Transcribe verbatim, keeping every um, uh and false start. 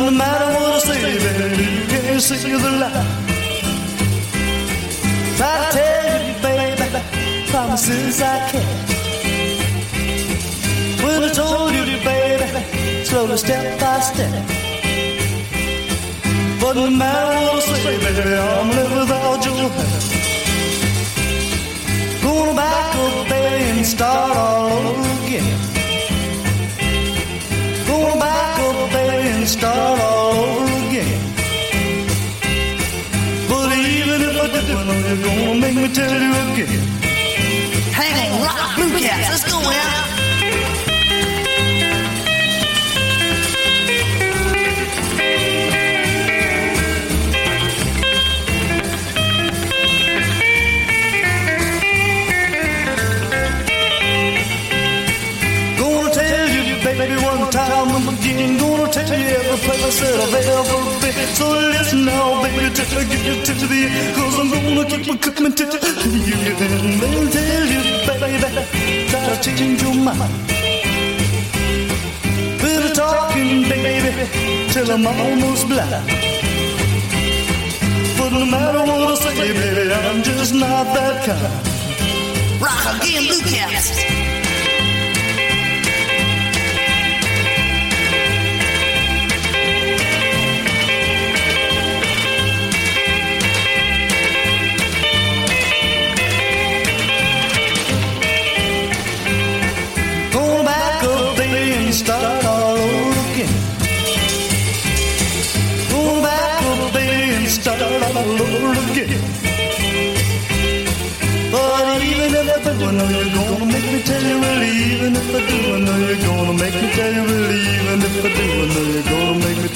no matter what I say, baby, you can't see the light. Try to tell you, baby, promises I can't. When I told you, baby, slowly step by step. But no matter what I say, baby, I'm left without your help. Gonna back up, baby, and start all over again. Gonna back up, baby, and start all over again. But even if I do, I know you're gonna make me tell you again. Hang on, rock Blue Cats, let's go out. Baby, one time I'm again gonna tell you every place that I've ever been. So listen now, baby, till I get to the end, cause I'm gonna keep my commitment to you. And they'll tell you, baby, try to change your mind. Better talking, baby, till I'm almost blind. But no matter what I say, baby, I'm just not that kind. Rock again, Blue Cats. Start all over again. Go back up, baby, and start all over again. But even if I do, I know you're gonna make me tell you, well, even if I do, I know you're gonna make me tell you, well, even if I do, I know you're gonna make me